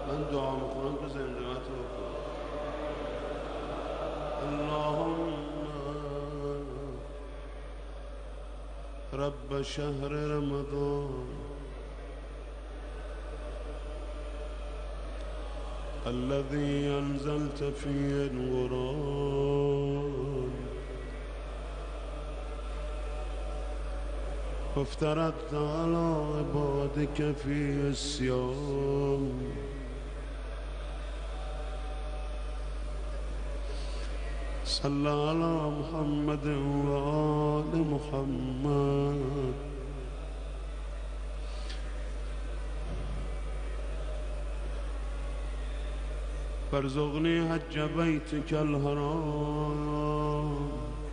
من دعا میکنم تو زندگیت رو بکن. اللهم رب شهر رمضان الذي أنزلت فيه القرآن وافترضت على عبادك فيه الصيام صلى على محمد وآل محمد وارزقني حج بيتك الحرام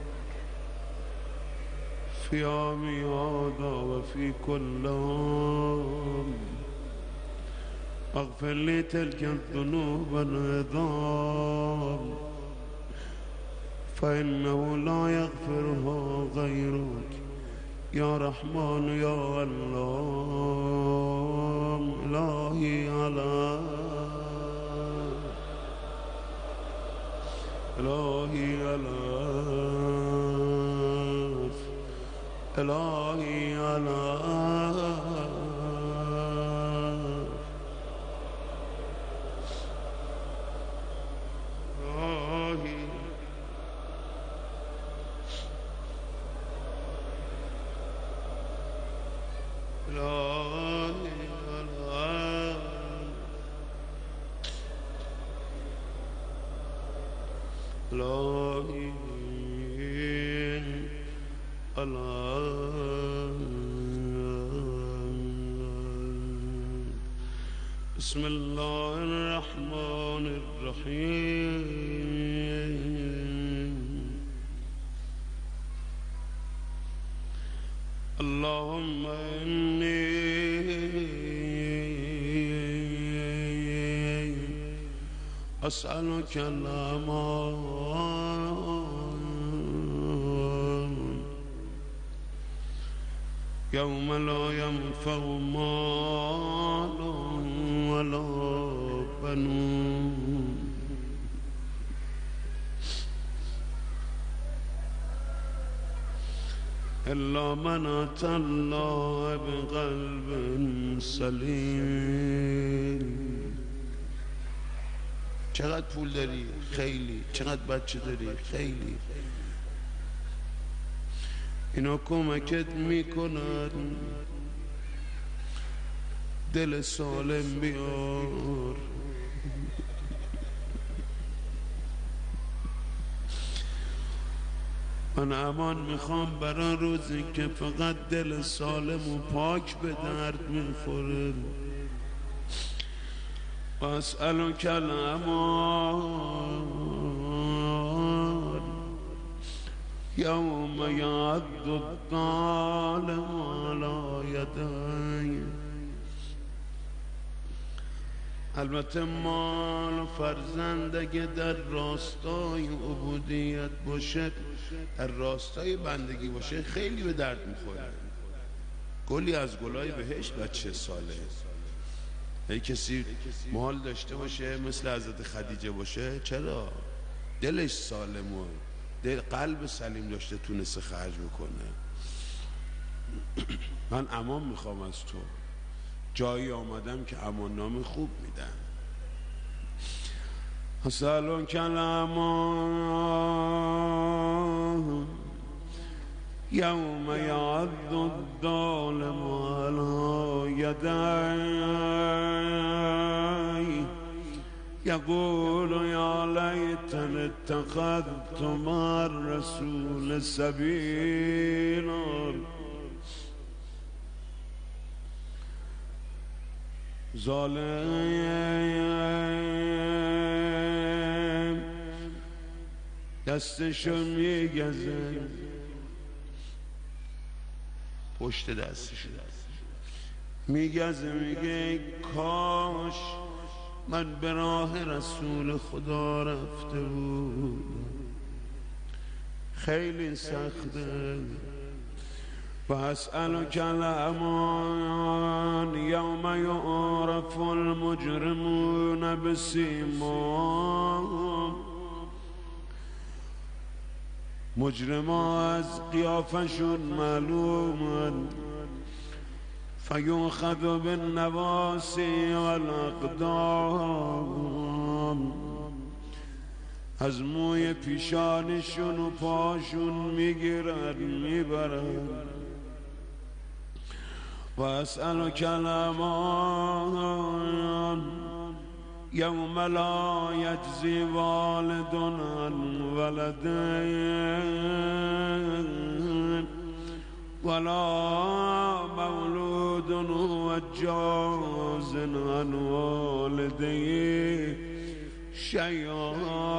في عامي هذا وفي كل عام واغفر لي تلك الذنوب العظام فإنه لا يغفرها غيرك يا رحمن يا الله. إلهي على إلهي ألاف إلهي ألاف إلهي إلهي بسم الله الرحمن الرحيم. اللهم إني أسألك الأمان يوم لا ينفع مال ولا بنون إلا من أتى الله بقلب سلیم. چقدر پول داری؟ خیلی. چقدر بچه داری؟ خیلی. اینا کمکت میکنن دل سالم بیار. من امان میخوام برای روزی که فقط دل سالم و پاک به درد میخوره. واسألك الأمان يوم يعض الظالم على يديه. البته مال و فرزند اگه در راستای عبودیت باشه، در راستای بندگی باشه، خیلی به درد میخوره. گلی از گلای بهشت بچه ساله. ای کسی مال داشته باشه مثل حضرت خدیجه باشه، چرا؟ دلش سالم و قلب سلیم داشته، تونسته خرج بکنه. من امان میخوام از تو. جایی آمدم که امان نام خوب میدن. اسألک الامان یوم یعض الظالم علی یدیه یقول یا لیتنی اتخذت مع الرسول سبیلا. ظالم دستشو میگزه، پشت دستشو میگزه، میگه کاش من به راه رسول خدا رفته بود. خیلی سخته. فأسألك الأمان يوم يعرف المجرمون بسیماهم. مجرما از قیافشون معلومن، فیوخذ بالنواسی والاقدام، از موی پیشانشون و پاشون میگیرن میبرن. و اسألک الامان یوم لا یجزی والد عن ولده ولا مولود هو جاز عن والده شیئا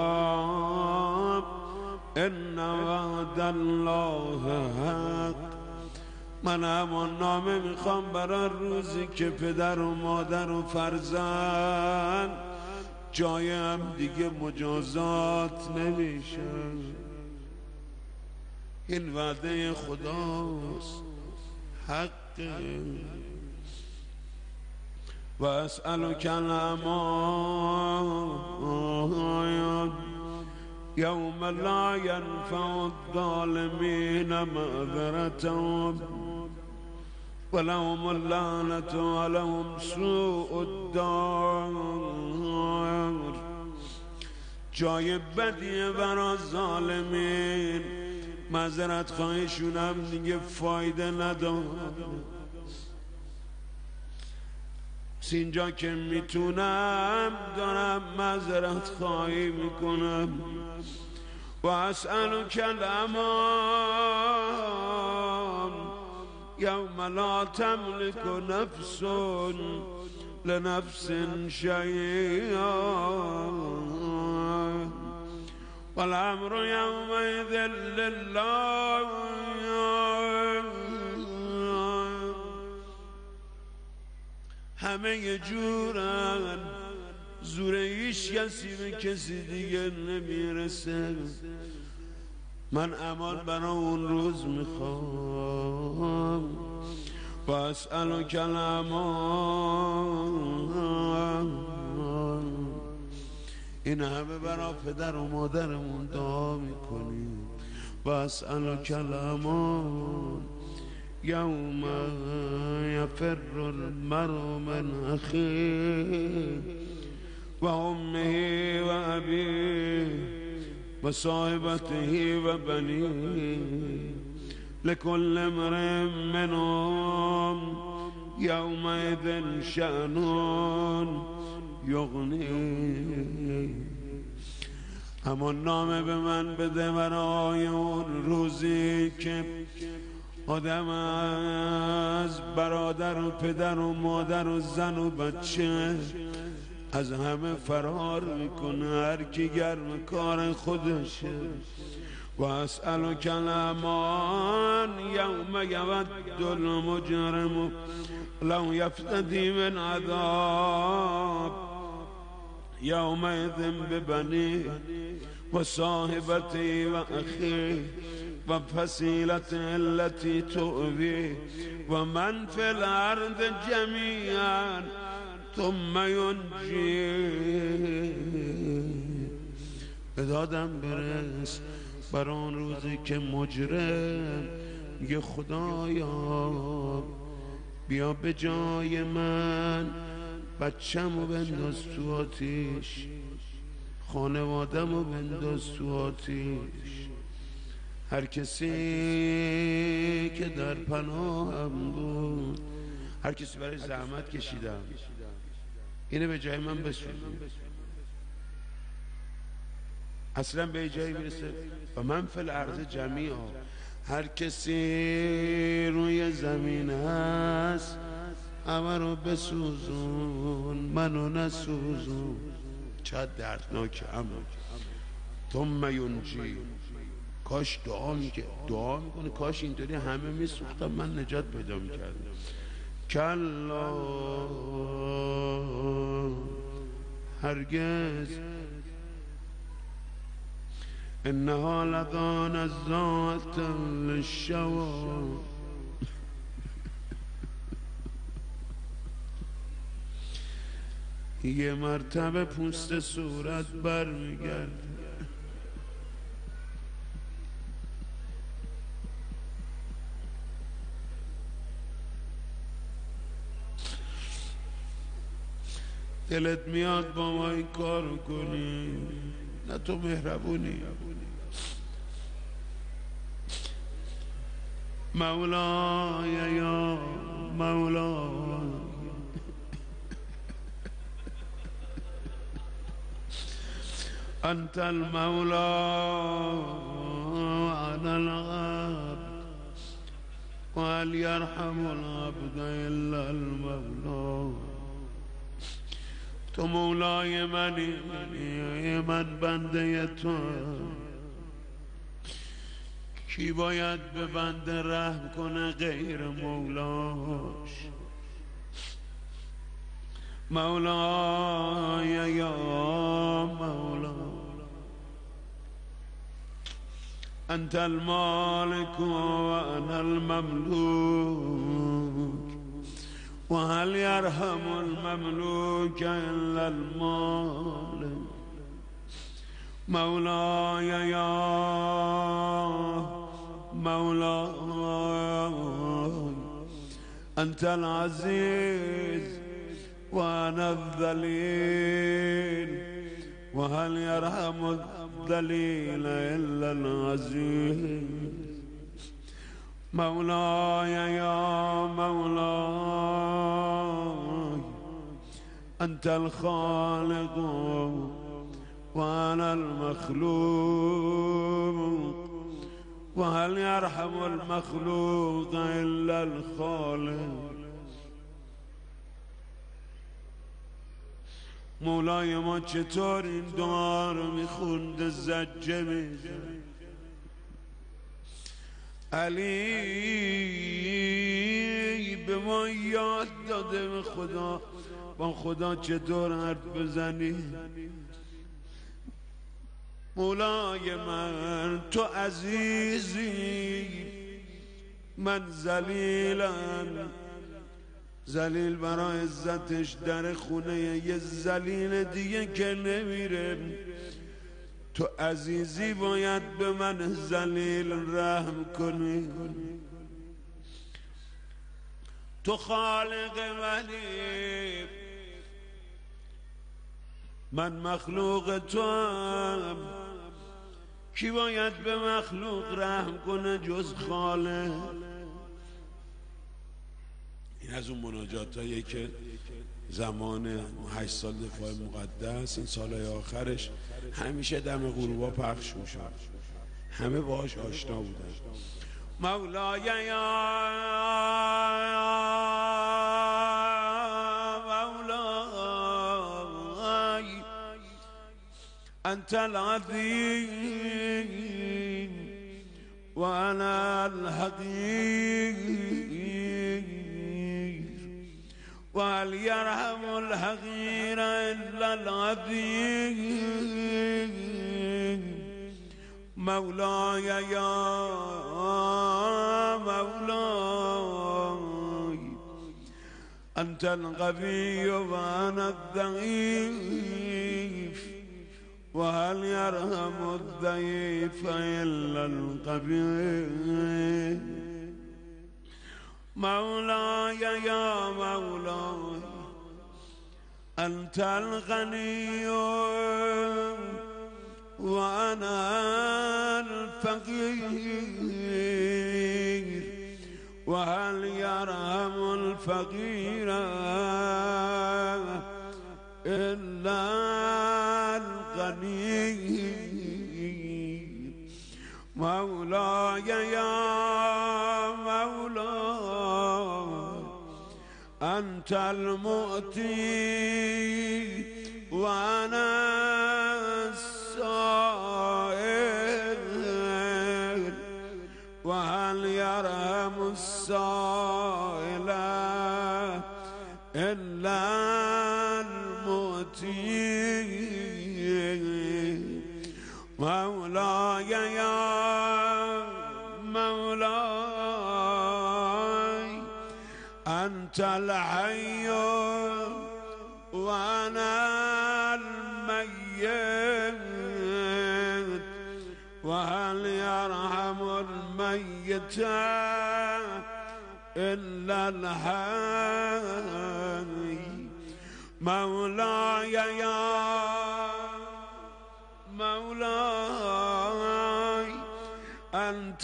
ان وعد الله حق. من اما نامه میخوام برای روزی که پدر و مادر و فرزند جای هم دیگه مجازات نمیشن. این وعده خداست، حقه. و اسألک الامان یوم لا ینفع الظالمین معذرتهم ولهم اللعنة ولهم سوء الدار. جای بدیه برای ظالمین، معذرت خواهیشون هم دیگه فایده نداره. اینجا که میتونم دارم معذرت خواهی میکنم. و اسألک الامان یوم لا تملک نفس لنفس شیئا والامر یومئذ لله. همه یه جورن، زور هیچ کسی به کسی دیگه نمیرسه. من امان برای اون روز میخوام. و اسألک الامان. این همه برای پدر و مادرمون دعا میکنیم. و اسألک الامان یوم یفر المرء من اخیه و امه و ابیه و صاحبته و بنیه لكل امرئ منهم یومئذ شأن یغنیه. اما نامه به من بده برای اون روزی که آدم از برادر و پدر و مادر و زن و بچه از همه فرار میکنه، هر کی گرم کار خودشه. و اسألک الامان یوم یود المجرم لو یفتدی من عذاب یومئذ ببنیه و صاحبته و اخیه و فصیلته التي تؤویه و من فی الارض جمیعا ثم ینجیه. به دادم برس بر آن روزی که مجرم میگه خدایا بیا به جای من بچه‌مو بنداز تو آتیش، خانواده‌مو بنداز تو آتیش. هر کسی که در پناهم بود، هر کسی برای زحمت کشیدم، اینه به جای من بسوزون. اصلا به جایی میرسه و من فی الارض جمیعا، هر کسی روی زمین هست همه رو بسوزون، منو نسوزون. چقدر دردناکه. اما ثم ینجی. کاش دعا میکنه کاش اینطوری همه میسوختم، من نجات پیدا میکردم. کلا هرگز انها لظى نزاعة للشوى یه مرتبه پوست صورت برمیگرد. دلت میاد با ما این کارو کنی؟ نه تو مهربونی. مولای یا مولای انت المولى انا العبد وهل يرحم العبد الا المولى. تو مولای منی، من بنده تو. کی باید به بنده رحم کنه غیر مولاش؟ مولای یا مولا انت المالک و انا المملوک وهل يرحم المملوك الا المالك. مولاي يا مولاي انت العزيز وانا الذليل وهل يرحم الذليل الا العزيز. مولاي يا مولاي أنت الخالق وأنا المخلوق وهل يرحم المخلوق إلا الخالق. مولای ما چطور این دعا رو میخوند زجه میزن؟ علی به ما یاد داده به خدا، با خدا چطور حرف بزنی. مولای من تو عزیزی، من ذلیلم، ذلیل برای عزتش در خونه یه ذلیل دیگه که نمیره. تو عزیزی باید به من ذلیل رحم کنی. تو خالق منی، من مخلوق تو هم. کی باید به مخلوق رحم کنه جز خالق؟ این از اون مناجات هایی که زمان 8 سال دفاع مقدس، این سالهای آخرش همیشه دم غروبا پخش میشد، همه باهاش آشنا بودن. مولای یا مولای انت العظیم و انا الحقیر وهل يرحم الحقير إلا العظيم. مولاي يا مولاي أنت القوي وأنا الضعيف وهل يرحم الضعيف إلا القوي. مولاي يا مولاي أنت الغني وأنا الفقير وهل يرحم الفقير إلا الغني. مولاي يا مولاي أنت المؤتي وأنا السائل وهل يرحم السائل إلا المؤتي. مولاي يا مولاي أنت الحي وأنا الميت وهل يرحم الميت إلا الحي مولاي يا مولاي أنت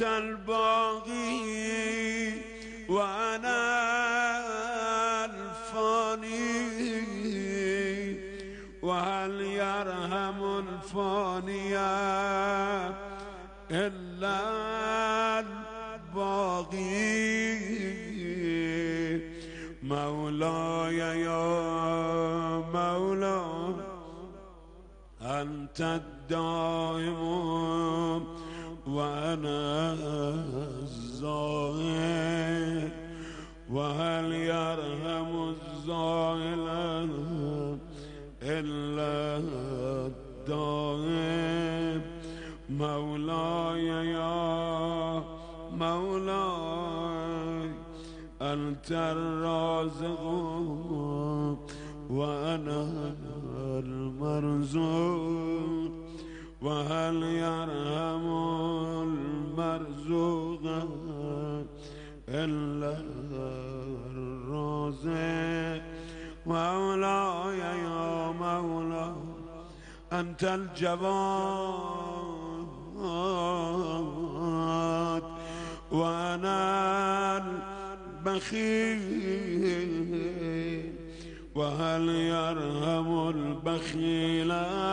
الباقي وأنا الفاني وهل يرحم الفاني إلا الباقي مولاي يا مولاي أنت الدائم وأنا الزاهد وهل يرحم الزائل إلا الدائم مولاي يا مولاي أنت الرازق وأنا المرزوق وهل يرحم المرزوق إلا الرازق مولاي يا مولاي أنت الجواد وأنا البخيل وهل يرحم البخيل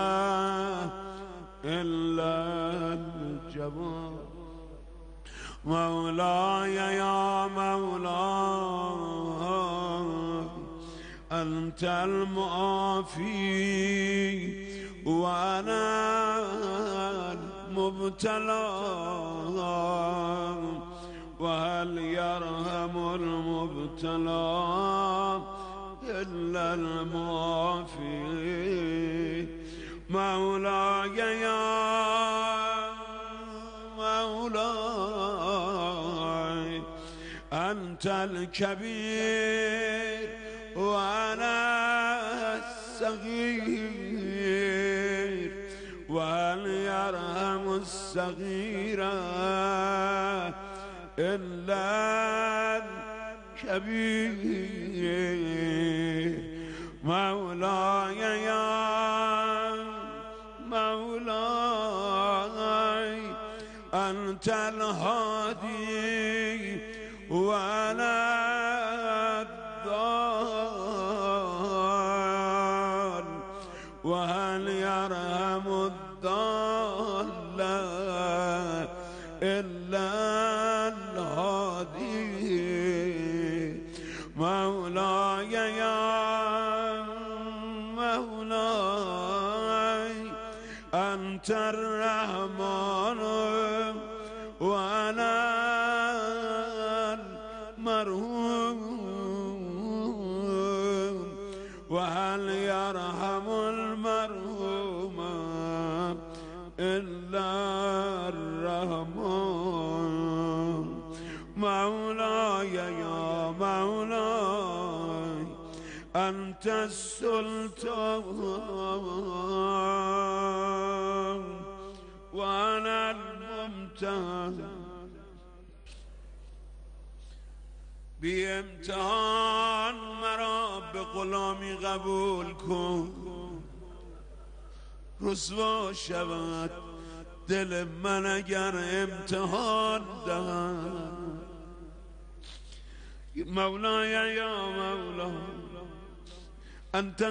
إلا الجواد مولاي يا مولاي أنت المعافي وأنا المبتلى وهل يرحم المبتلى إلا المعافي مولاي يا مولاي أنت الكبير وأنا الصغير وهل يرحم الصغير إلا الكبير مولاي يا مولاي أنت الهادي وأنا الضال وهل يرحم الضال إلا الهادي مولاي يا مولاي أنت الرحمن وأنا المرحوم وهل يرحم المرحوم إلا الرحمن مولاي يا مولاي أنت السلطان وأنا الممتاز بامتحان مرا به غلامی قبول کن رسوا شود دل من اگر امتحان دهد مولاي يا مولاي أنت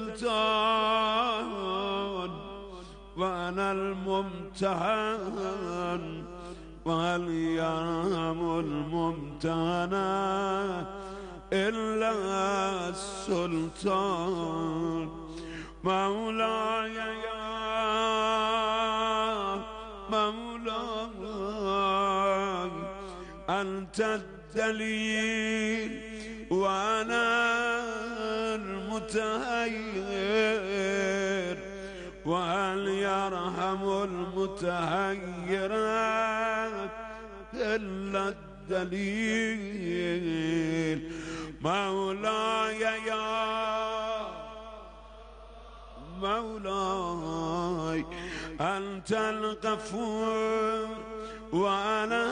السلطان وأنا الممتحن وهل يرحم الممتحن إلا السلطان مولاي يا مولاي أنت الدليل وأنا المتهير وهل يرحم المتهير إلا الدليل مولاي يا مولاي أنت الغفور وأنا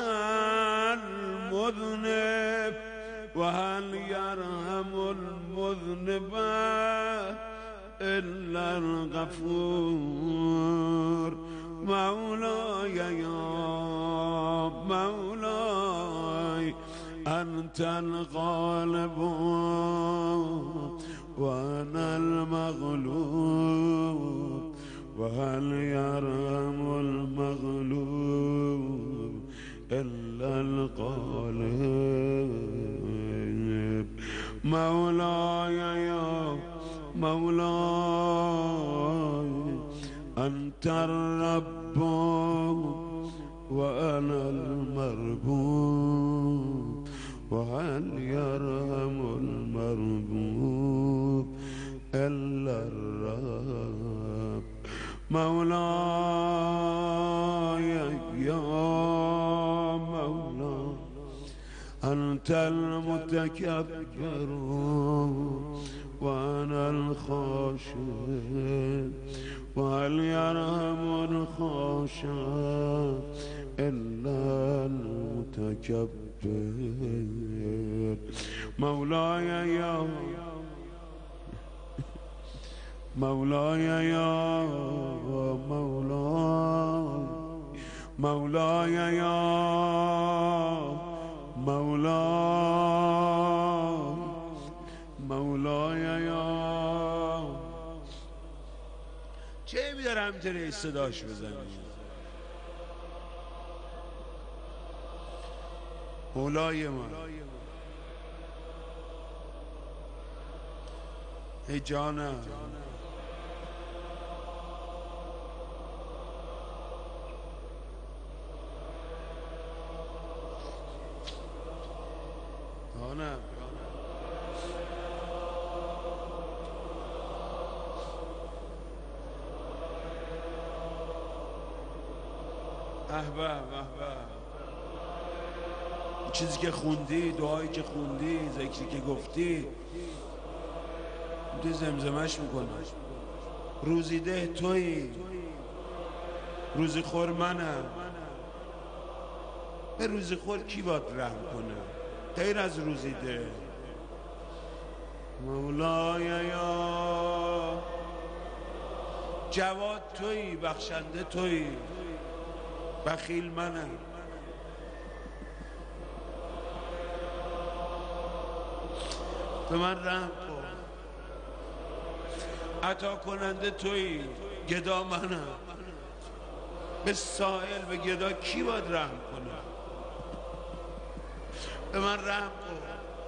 المذنب وهل يرحم المذنب إلا الغفور مولاي يا مولاي أنت الغالب وأنا المغلوب وهل يرحم المغلوب إلا الغالب مولاي يا مولاي أنت الرب وأنا المربوب وهل يرحم المربوب إلا الرب مولاي يا مولاي أنت المتكبر وأنا الخاشع وهل يرحم الخاشع إلا المتكبر مولاي يا مولاي يا مولاي مولاي يا مولاي مولاي يا چه میدارم همینطوری صداش بزنی مولای من ای جانم جانم احباب چیزی که خوندی دعایی که خوندی ذکری که گفتی تو زمزمش میکنی روزی ده تویی روزی خور منم به روزی خور کی باید رحم کنه غیر از روزی ده مولای یا جواد تویی بخشنده تویی بخیل منم به من رحم کن عطا کننده تویی گدا منم به سائل به گدا کی باید رحم کنه به من رحم کن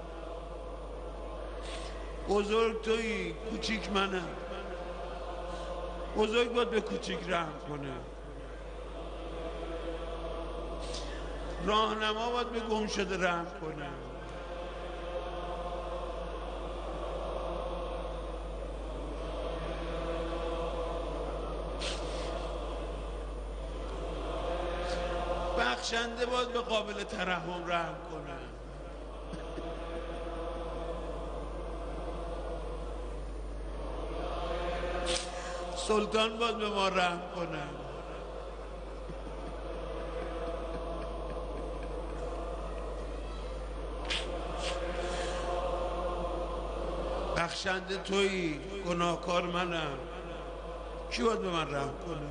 بزرگ تویی کوچیک منم بزرگ باید به کوچیک رحم کنه راهنما باید به گم شده رحم کنه بخشنده باید به قابل ترحم رحم کنه سلطان باید به ما رحم کنه بخشنده تویی گناهکار منم کی باید به من رحم کنه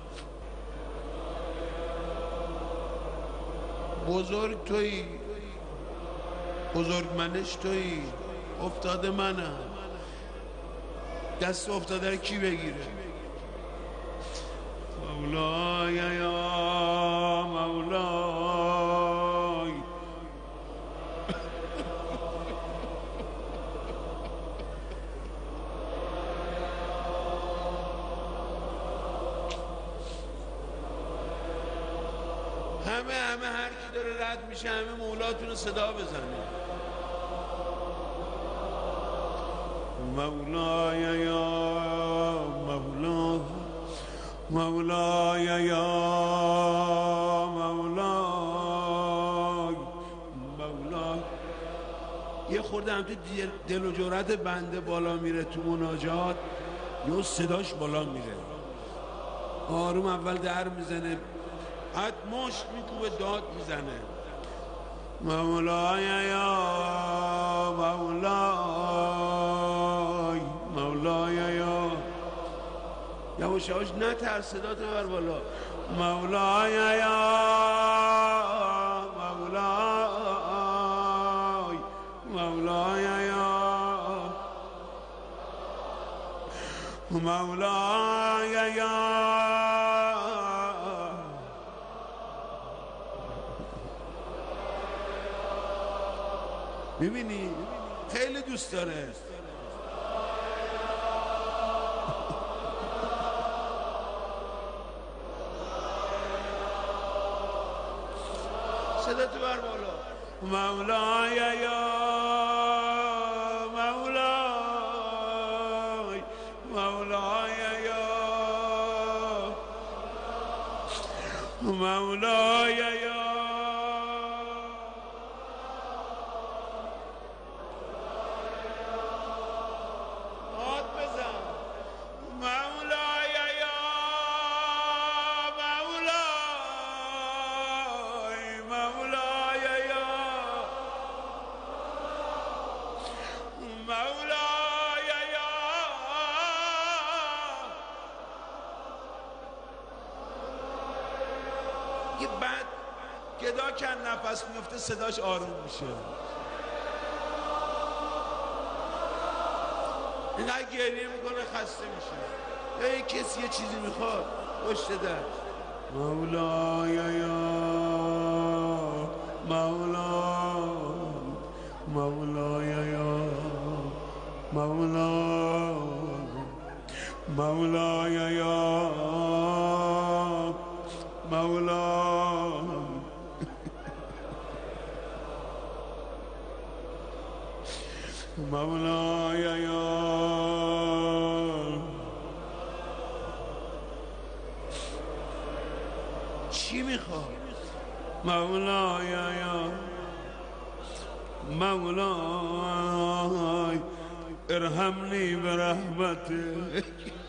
بزرگ تویی بزرگ منش تویی افتاده منم دست افتاده رو کی بگیره مولای یا مولای همه هر کی داره رد میشه همه مولاتون رو صدا بزنه مولای یا مولای مولای یا مولای مولای یه خورده هم تو دل و جرأت بنده بالا میره تو مناجات یه صداش بالا میره، آروم اول در میزنه، بعد مشت میکوبه، داد میزنه، مولای یا مولای، مولای یا یواش یواش نترس، صدا تو بر بالا، مولای یا مولای، مولای یا مولای یا. میبینی خیلی دوست داره. صدا تو بر بالا، مولای یا مولای، مولای یا مولای یا. بعد گدا کن نفس میفته، صداش آروم میشه، اینقدر گریه میکنه خسته میشه، یا کسی یه چیزی میخواد پشت در، مولای یا مولای، مولای یا مولای، مولای یا مولای، مولای یا. چی میخواد؟ مولای یا مولای ارحمنی به رحمتک.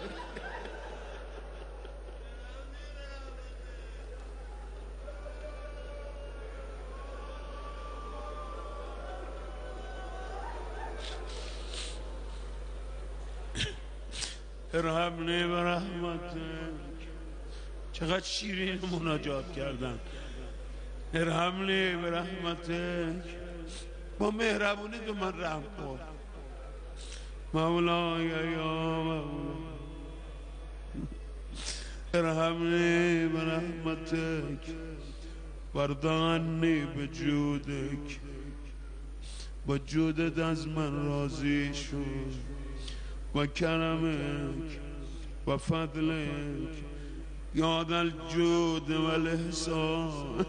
ارحمنی به رحمتک. چقدر شیرین مناجات کردن، ارحمنی به رحمتک، با مهربونی به من رحم کن، مولای یا مولای، ارحمنی به رحمتک، وردانی به جودک، با جودت از من راضی شد، و کرمک و فضلک یا ذا الجود و الاحسان.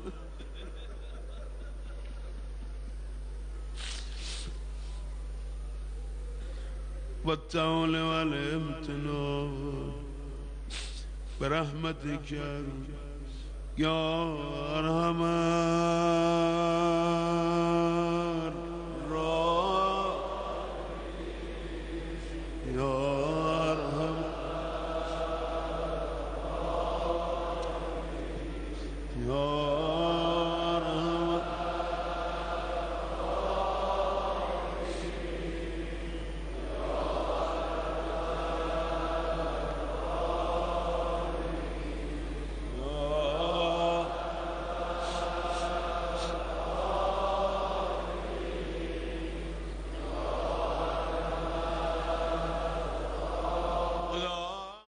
و الطول و الامتنان برحمتك یا ارحم